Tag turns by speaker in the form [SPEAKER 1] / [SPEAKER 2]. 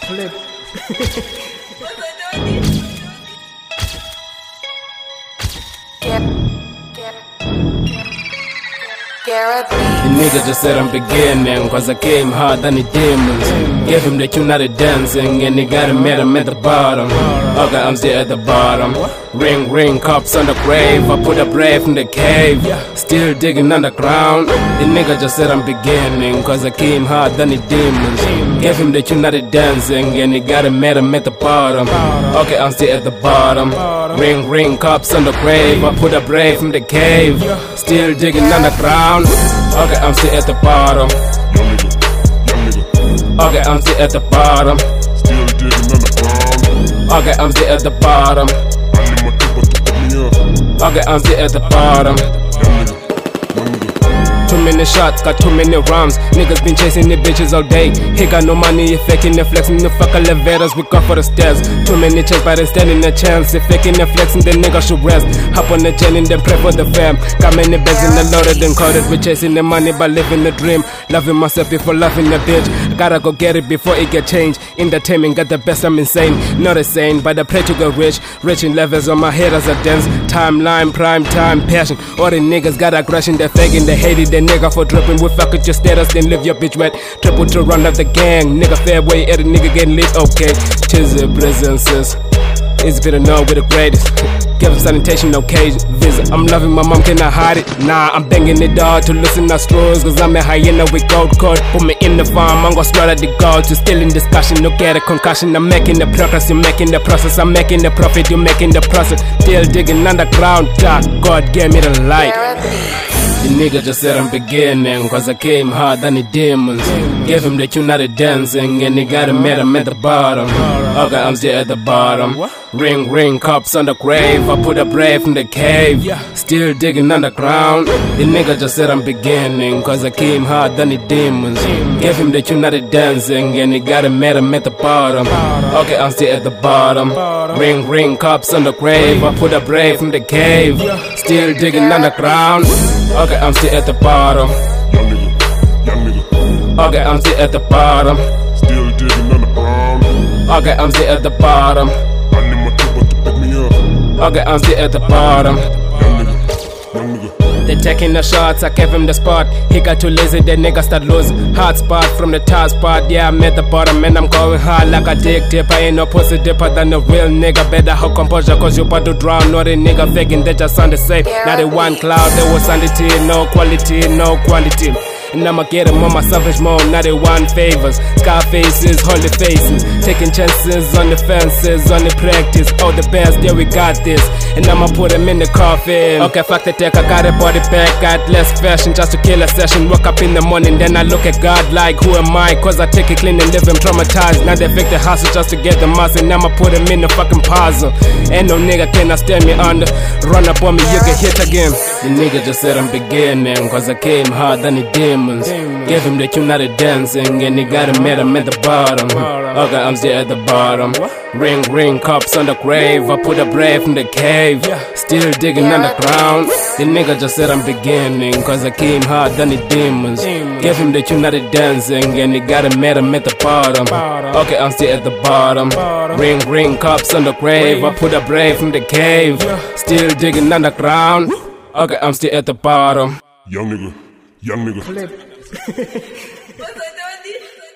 [SPEAKER 1] Flip.
[SPEAKER 2] The nigga just said I'm beginning, cause I came hard than the demons. Gave him the tune out of dancing, and he got him at the bottom. Okay, I'm still at the bottom. Ring, ring, cops on the grave. I put a brave in the cave, still digging underground. The nigga just said I'm beginning, cause I came hard than the demons. Gave him the tune out of dancing, and he got him at the bottom. Okay, I'm still at the bottom. Ring, ring, cops on the grave. I put a brave in the cave, still digging underground. Okay, I'm still at the bottom. Okay, I'm still at the bottom.
[SPEAKER 3] Still digging underground.
[SPEAKER 2] Okay, I'm still at the bottom.
[SPEAKER 3] I need my people to pick me up.
[SPEAKER 2] Okay, I'm still at the bottom. Too many shots, got too many rounds. Niggas been chasing the bitches all day. He got no money, he faking the flexing. The fuck elevators, we go for the stairs. Too many checks, but they standing a chance. He faking the flexing, the nigga should rest. Hop on the jet and then pray for the fam. Got many beds in the loaded and coded. We chasing the money by living the dream. Loving myself before loving the bitch. Gotta go get it before it get changed. Entertainment got the best, I'm insane. Not insane, but I pray to get rich. Rich in levels on my head as I dance. Timeline, prime time, passion. All the niggas got aggression, they faking, they hated the nigga for dripping. We fuck with your status, then live your bitch wet. Triple to run up the gang. Nigga fair way, every nigga getting lit, okay. Chizzy presences. It's better know we're the greatest. Give him sanitation, occasion, visit. I'm loving my mom, can I hide it? Nah, I'm banging it dog to listen to straws. Cause I'm a hyena with gold code. Put me in the farm, I'm gonna slaughter the gods. You're still in discussion, no get a concussion. I'm making the progress, you're making the process. I'm making the profit, you're making the process. Still digging underground, God gave me the light. The nigga just said I'm beginning, cause I came hard than the demons. Gave him the tune out of dancing, and he got him at the bottom. Okay, I'm still at the bottom. Ring, ring, cops on the grave. I put a brave in the cave, still digging underground. The nigga just said I'm beginning, cause I came hard than the demons. Gave him the tune out of dancing, and he got him at the bottom. Okay, I'm still at the bottom. Ring, ring, cops on the grave. I put a brave in the cave, still digging underground. Okay, I'm still at the bottom.
[SPEAKER 3] Young nigga.
[SPEAKER 2] Okay, I'm still at the bottom.
[SPEAKER 3] Still digging underground.
[SPEAKER 2] Okay, I'm still at the bottom.
[SPEAKER 3] I need my people to pick me up.
[SPEAKER 2] Okay, I'm still at the bottom.
[SPEAKER 3] Young nigga.
[SPEAKER 2] They taking the shots, I gave him the spot. He got too lazy, the nigga start losing. Hot spot from the top spot. Yeah, I'm at the bottom and I'm going hard like a dick dipper. Ain't no pussy dipper than the real nigga. Better hold composure cause you about to drown. Not a nigga faking, they just sound the same. Not a one cloud, there was sanity. No quality, no quantity. And I'ma get him on my savage mode, not a one favors. Scar faces, holy faces. Taking chances on the fences, on the practice. All the best, yeah, we got this. And I'ma put him in the coffin. Okay, fuck the tech, I got a body back. Got less fashion just to kill a session. Woke up in the morning, then I look at God like, who am I? Cause I take it clean and live him traumatized. Now they fake the hustle just to get the mass. And I'ma put him in the fucking puzzle. Ain't no nigga cannot stand me under. Run up on me, you get hit again. The nigga just said I'm beginning, cause I came hard than the demons. Gave him the tune out of dancing, and he got him at the bottom. Okay, I'm still at the bottom. Ring, ring, cops on the grave. I put a brave in the cave, still digging underground. The nigga just said I'm beginning, cause I came hard than the demons. Gave him the tune out of dancing, and he got him at the bottom. Okay, I'm still at the bottom. Ring, ring, cops on the grave. I put a brave in the cave, still digging underground. Okay, I'm still at the bottom.
[SPEAKER 3] Young nigga.
[SPEAKER 1] Flip.